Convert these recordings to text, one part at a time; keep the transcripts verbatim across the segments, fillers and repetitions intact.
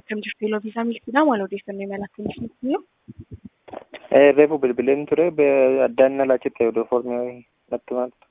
akkam jirtu yeroo viizaa milkiidhaan maal odeeffannoo imala akkamii nu Eh, reefu bilbileen ture addaan na laachite odoo foormii natti maaltu.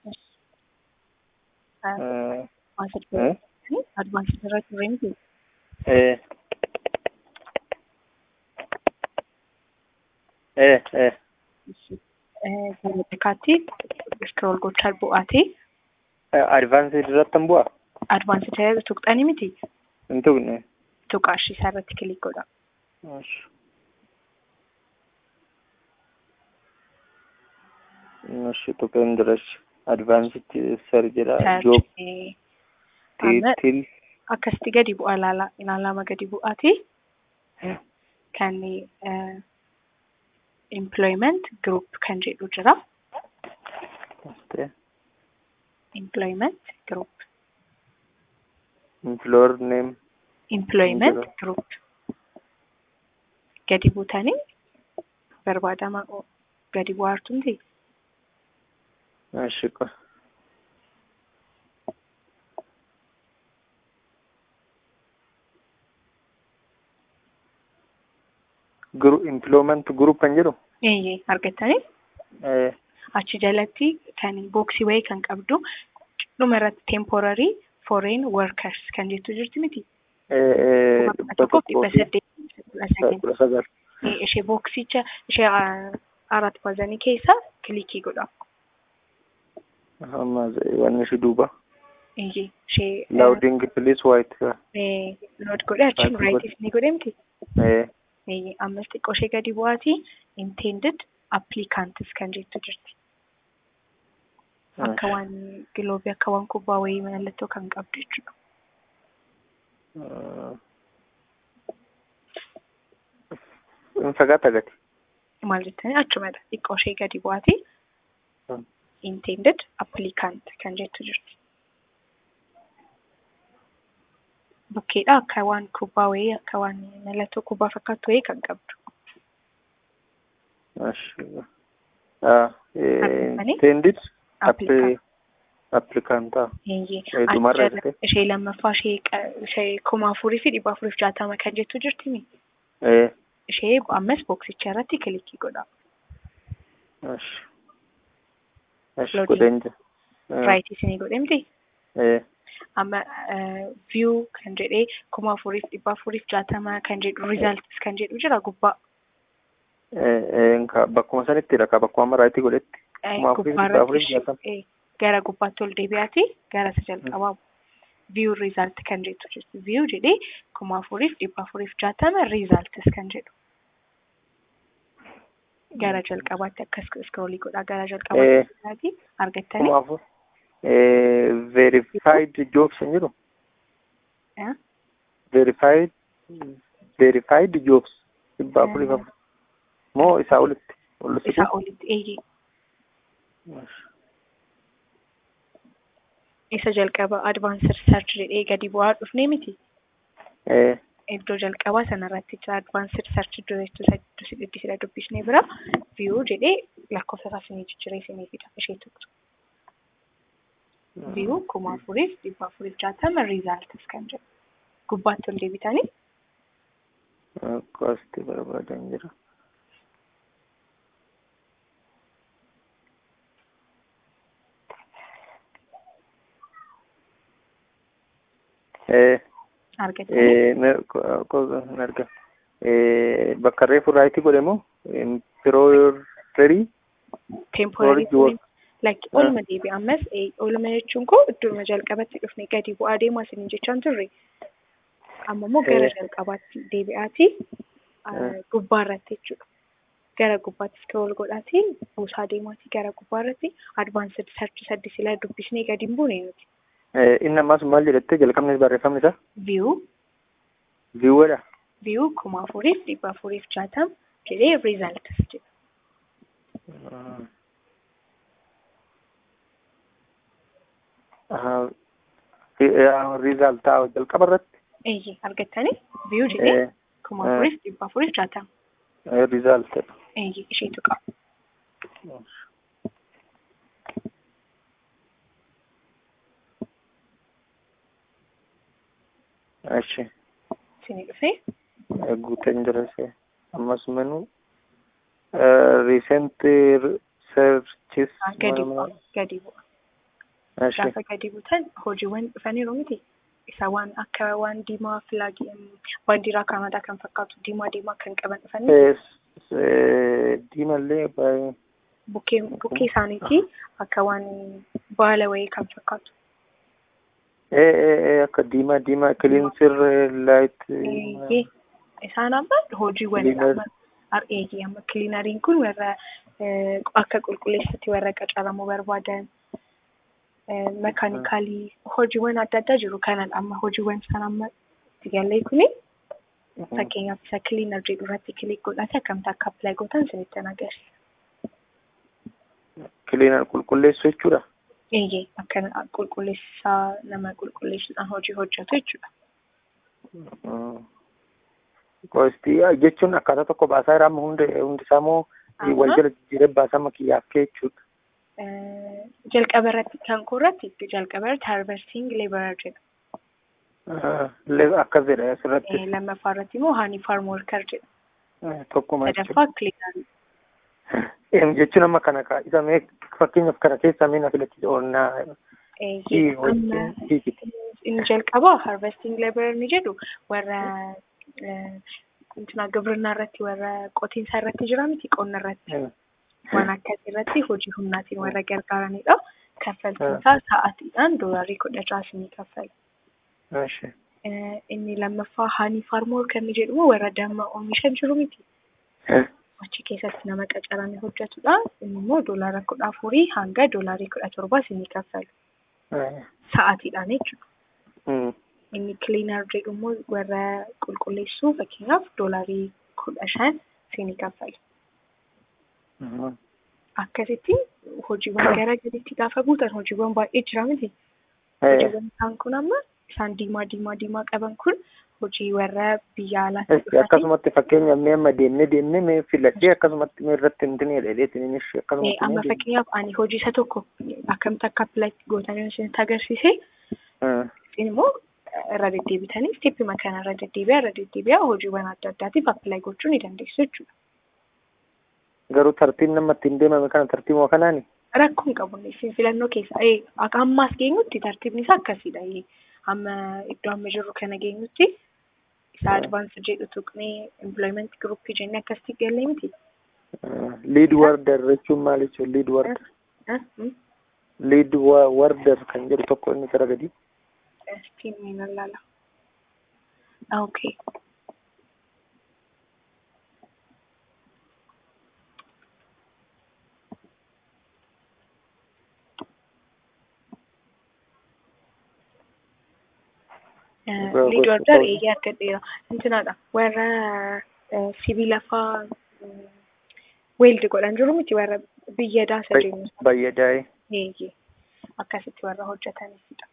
advaansii irra turre miti. Eh. Eh, eh. Gara bikaatti iskrool gochaa bu'aati. Advaansii irratti hin bu'aa? Advaansii ta'ee tuqxanii miti. Hin tuqne. Tuqaashi isaa irratti kilik godha. Nashi tuqeen durash advaansitti sar jedha joob tiitil akkasitti gadi bu'aa ilaala ilaalama gadi bu'aati. Kan employment group kan jedhu jira. Employment group. Employer name. Employment group. Gadi buutanii barbaadama gadi bu'aartumti. Ashika. Group employment group kan jedhu. Eh, argattanii? Eh. Achi jalatti kan boksii wayii kan qabdu dhuma irratti temporary foreign workers kan jettu jirti miti. Eh, tokko dhibba saddeet. Ishee boksicha ishee arat bazanii keessa kilikii godha. Amma waan ishee duuba. Eh, ishee loading please white. Eh, load godha achiin right ni godhemti. Eh. Eh, ammas xiqqoo ishee gadi bu'aati intended applicants kan jettu jirti. Akka waan giloobii akka waan kubbaa wayii mallattoo kan qabdu jechuudha. Fagaata gati. Maal jettanii achumadha xiqqoo ishee gadi bu'aati intended applicant kan jettu jirti. Bukkeedha akka waan kubbaa wayii akka waan mallattoo kubbaa fakkaatu wayii kan qabdu. Ah, intended applicant. Ishee lammaffaa ishee kuma afurii fi dhibba afuriif jaatama kan jettu jirti mi? Eh. Ishee ammas boksicha irratti kilikii godha. Ash. Ash godhenja. Right isinii godhemti? Eh. Amma view kan jedhee kuma afuriif dhibba afuriif jaatama kan jedhu results kan jedhu jira gubbaa. Eh, bakkuma sanitti dha bakkuma maraatti godhetti. Kuma afuriif dhibba afuriif jaatama. Gara gubbaatti ol deebi'aati gara isa jalqabaa view result kan jettu jirti. View jedhee kuma afuriif dhibba afuriif jaatama results kan jedhu. Gara jalqabaatti akkas scrollii godhaa gara jalqabaatti argattanii. Kuma afur. Eh, verified jobs hin jiru. Verified verified jobs dhibba afuriif afur. Moo isaa olitti? Isaa olitti eegi. Isa jalqaba advanced search jedhee gadi bu'aa dhufnee miti. Eh. Iddoo jalqabaa sanarratti jira advanced search iddoo jechuudha siddisira dubbisnee bira view jedhee lakkoofsa isaa sinii jijjiiree sinii fida ishee tokko. View kuma afuriif dhibba afuriif jaatama results kan jedhu. Gubbaatti ol deebitanii. Akkasitti barbaadan jira. Eh. Argatanii. Arga. Eh, bakka reefu raayiti godhemu temporary. Temporary. Like olma deebi ammas olma jechuun koo iddoo jalqabatti dhufne gadi bu'aa deemaa isin jechaan turre. Amma immoo gara jalqabaatti deebi'aati gubbaarratti jechuudha. Gara gubbaatti scroll godhaati buusaa deemaati gara gubbaarratti advanced search saddisila dubbisnee gadi hin buune nuti. Inni ammas maal jedhette jalqabni barreeffamni isaa? View. View dha. View kuma afuriif dhibba afuriif jaatama jedhee results jedha. Ah, result taa'u jalqaba irratti. Eh, argattanii view jedhee kuma afuriif dhibba afuriif jaatama. Result. Eh, isheetu qaba. Achi. Sini dhufee? Guutan jira see. Ammas menu recent searches. Gadi bu'a. Gadi bu'a. Gaafa gadi buutan hojiiwwan dhufaniiru miti. Isa waan akka waan diimaa filaagii baandiraa Kanaadaa kan fakkaatu diimaa diimaa kan qaban dhufanii. Diimallee baay'ee. Bukkee bukkee isaaniitii akka waan baala wayii kan fakkaatu. Eh akka diimaa diimaa cleanser light. Isaan amma hojiiwwan ar'eegi amma cleanariin kun warra akka qulqulleessatti warra qacaramuu barbaadan. Mekaanikaalii hojiiwwan adda addaa jiru kanan amma hojiiwwan isaan amma digalee kuni fakkeenyaaf isa cleaner jedhu irratti kilik godhate akkamitti akka apply gootan isinitti agarsiisa. Cleaner qulqulleessuu jechuudha. Eeyyee akka qulqulleessaa nama qulqulleessuudhaan hojii hojjetu jechuudha. Kosti jechuun akkaataa tokko baasaa irraa hundi hundisaa moo wal jala jijjiiree baasaa makiyyaaf jechuudha. Jalqaba irratti kan korratti jalqaba irratti harvesting laborer jedha. Akkas jedha asirratti. Lammaffaa irratti immoo honey farm worker jedha. Tokkuma jechuudha. Sadaffaa cleaner. Em jechuun amma kana ka isa mee fakkeenyaaf kana keessaa mee na filachiisa oolnaa. Inni jalqaba harvesting laborer ni jedhu warra intina gibirnaa irratti warra qotiinsa irratti jira miti qonna irratti. Waan akkasii irratti hojii humnaatiin warra gargaaranidha. Kaffaltiin isaa sa'aatiidhaan doolarii kudha jaha ni kaffala. Inni lammaffaa honey farm worker ni jedhamu warra damma oomishan jiru miti. Achi keessatti nama qacaranii hojjetudha. Inni immoo doolaara kudha afurii hanga doolaarii kudha torbaa ni kaffalu. Sa'aatiidhaan jechuudha. Inni cleaner jedhamu warra qulqulleessuu fakkeenyaaf doolaarii kudha shan ni kaffalu. Akkasitti hojiiwwan gara gadiitti gaafa buutan hojiiwwan baay'ee jira miti. Hojiiwwan isaan kun amma isaan diimaa diimaa diimaa qaban kun hojii warra biyya alaatti dhufanii. Akkasumatti fakkeenyaaf mee amma deemnee deemnee mee filadhee akkasumatti mee irratti hin dinee dheedheetti inni akkasumatti. Amma fakkeenyaaf ani hojii isa tokko akkamitti akka apply gootanii isinitti agarsiise. Isin immoo irra deddeebitanii isteeppii makana irra deddeebi'aa irra deddeebi'aa hojiiwwan adda addaatiif apply gochuu ni dandeessu jechuudha. Garuu tartiib namatti hin deemame kana tartiibuma kanaani? Rakkoon qabu isin filannoo keessa akka ammaas geenyutti tartiibni isaa akkasiidha. Amma iddoo amma jirru kana geenyutti isa advance jedhu tuqnee employment group jennee akkasitti galee miti. Lead worker jechuun maal jechuun lead worker? Lead worker kan jedhu tokko inni gara gadi. Estiin ni laala. Okay. Lead worker eeyyee akka dheeraa intinaadha warra sibiila faa weld godhan jiru miti warra biyyadaa isa jennu. Biyyadaa. Eeyyee akkasitti warra hojjetanidha.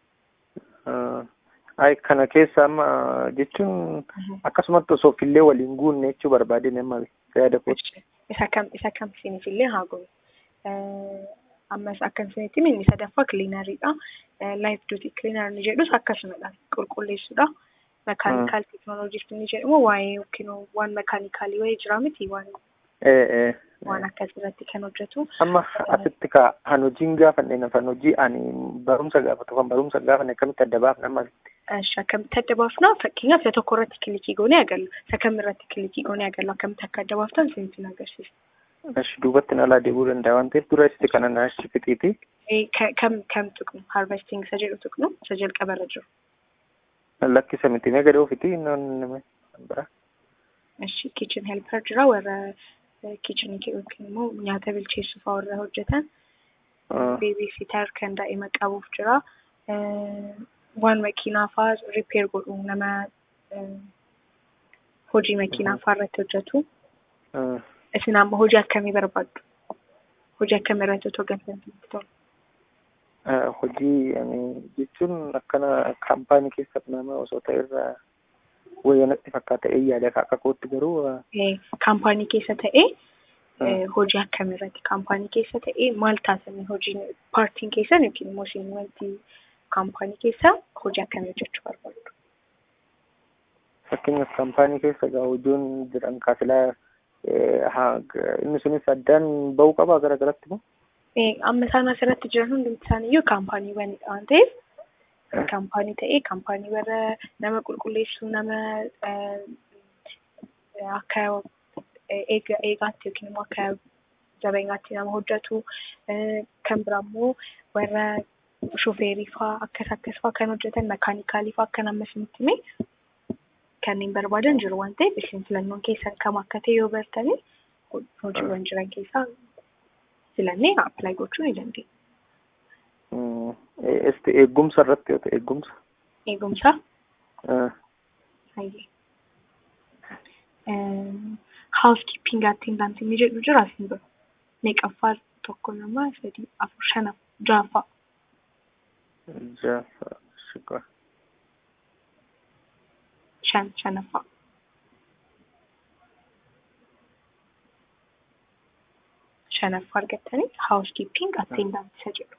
Ay kana keessa amma jechuun akkasumatti osoo fillee waliin guunne jechuu barbaade nama yaada kooti. Isa kam isa kam isiniif illee haa goone. Ammas akkan isinitti inni sadaffaa cleaneridha. Life duty cleaner ni jedhus akkasumadha qulqulleessuudha. Mechanical technologist ni jedhamu waa'ee yookiin waan mekaanikaalii wayii jira miti waan waan akkasirratti kan hojjetu. Amma asitti ka han hojiin gaafanne nafan hojii ani barumsa gaafatu kan barumsa gaafanne akkamitti adda baafna amma asitti. Eesh akkamitti adda baafna fakkeenyaaf isa tokko irratti kilikii goonee agarra. Isa kam irratti kilikii goonee agarra akkamitti akka adda baaftan isinitti agarsiisa. Eesh duubatti nalaa deebuu danda'a waan ta'eef dura isitti kana naashi fixiti. Kam kam tuqnu harvesting isa jedhu tuqnu isa jalqaba irra jiru. Lakkisa miti mee gadi ofiti inni bira. Eesh kitchen helper jira warra kitchen yookiin immoo nyaata bilcheessuuf warra hojjetan. Babysitter kan daa'ima qabuuf jira. Waan makiinaa faa repair godhu nama hojii makiinaa faa irratti hojjetu. Isin amma hojii akkamii barbaaddu? Hojii akkamii irratti otoo gamtamtanitti tolu? Hojii jechuun akkana kaampaanii keessatti nama osoo ta'e irraa wayyanatti fakkaata yaada akka kootti garuu. Kaampaanii keessa ta'ee hojii akkamii irratti kaampaanii keessa ta'ee maal taasisanii hojiin paartiin keessan yookiin immoo isin wanti kaampaanii keessa hojii akkamii hojjechuu barbaaddu? fakkeenyaaf kaampaanii keessa gaa hojiin jiran kaasilaa inni sunis addaan ba'uu qaba gara garatti moo? Amma isaan asirratti jiran hundumti isaaniiyyuu kaampaaniiwwanidha waan ta'eef kaampaanii ta'ee kaampaanii warra nama qulqulleessuu nama akka eegaatti yookiin immoo akka jabeenyaatti nama hojjetu kan biraa immoo warra shofeerii fa'aa akkas akkas fa'aa kan hojjetan makaanikaalii fa'aa akka nama isinitti hime kanneen barbaadan jiru waan ta'eef isin filannoon keessan kam akka ta'e yoo bartanii hojiiwwan jiran keessaa filannee appilaayi gochuu ni dandeenya. Este eegumsa irratti yoo ta'e eegumsa. Eegumsa? Hayyee. Housekeeping attendant inni jedhu jira isin bira. Meeqaffaa tokko lama sadii afur shanaaf ja'affaa. Ja'affaa shiqa. Shan shanaffaa. Shanaffaa argattanii housekeeping attendant isa jedhu.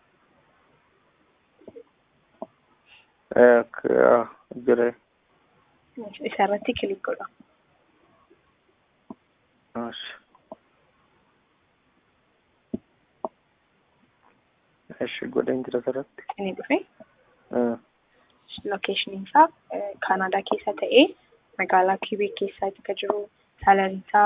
Jire. Isa irratti kilik godha. Eshi godheen jira asirratti. Inni dhufe. Lokeeshiniin isaa Kaanaadaa keessa ta'ee magaalaa Kiibeek keessa akka jiru saalariin isaa